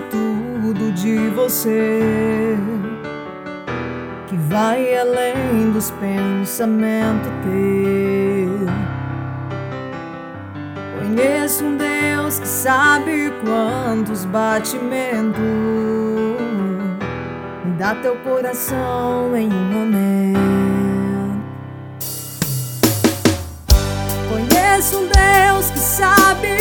tudo de você, que vai além dos pensamentos teus. Conheço um Deus que sabe quantos batimentos dá teu coração em um momento. Conheço um Deus que sabe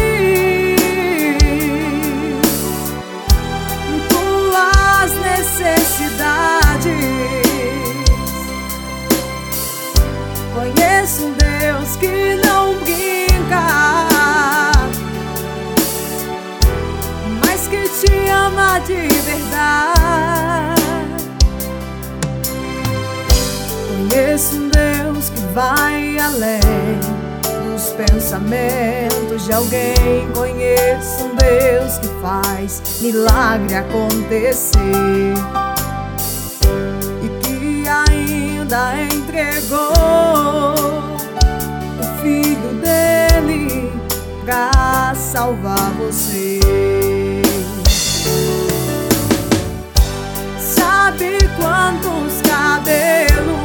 tuas necessidades. Conheço um Deus que não brinca, mas que te ama de verdade. Conheço um Deus que vai além dos pensamentos de alguém. Conheço um Deus que faz milagre acontecer e que ainda entregou o Filho dele pra salvar você. Sabe quantos cabelos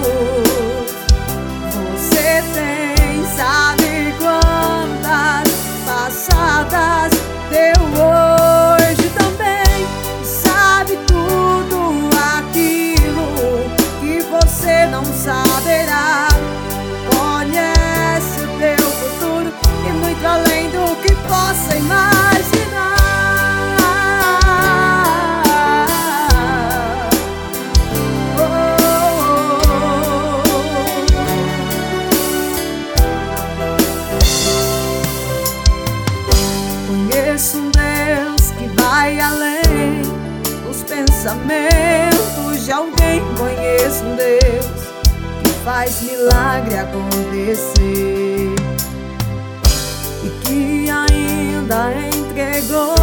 você tem, sabe quantas passadas deu hoje também, sabe tudo aquilo que você não saberá. Conhece o teu futuro e muito além do que possa imaginar. Conheço um Deus que vai além dos pensamentos de alguém. Conheço um Deus que faz milagre acontecer e que ainda entregou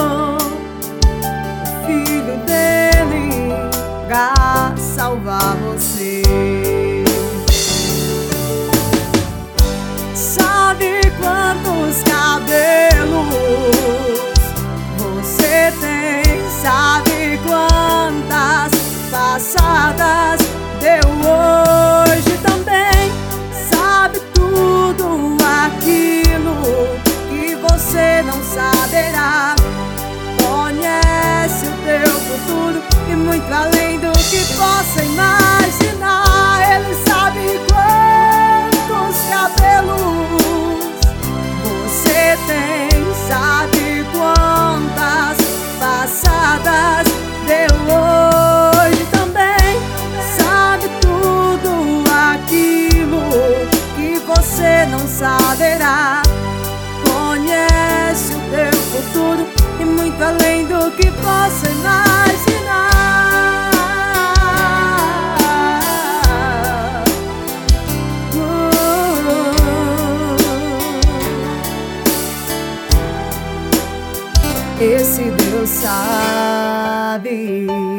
o Filho dele pra salvar você. Sabe quantos cabelos você tem, sabe quantas passadas deu hoje também, sabe tudo aquilo que você não saberá. Conhece o teu futuro e muito além do que possa imaginar. Ele sabe quantos cabelos você tem, sabe quantas passadas deu hoje também, sabe tudo aquilo que você não saberá. Conhece o teu futuro e muito além do que possa imaginar. Esse Deus sabe.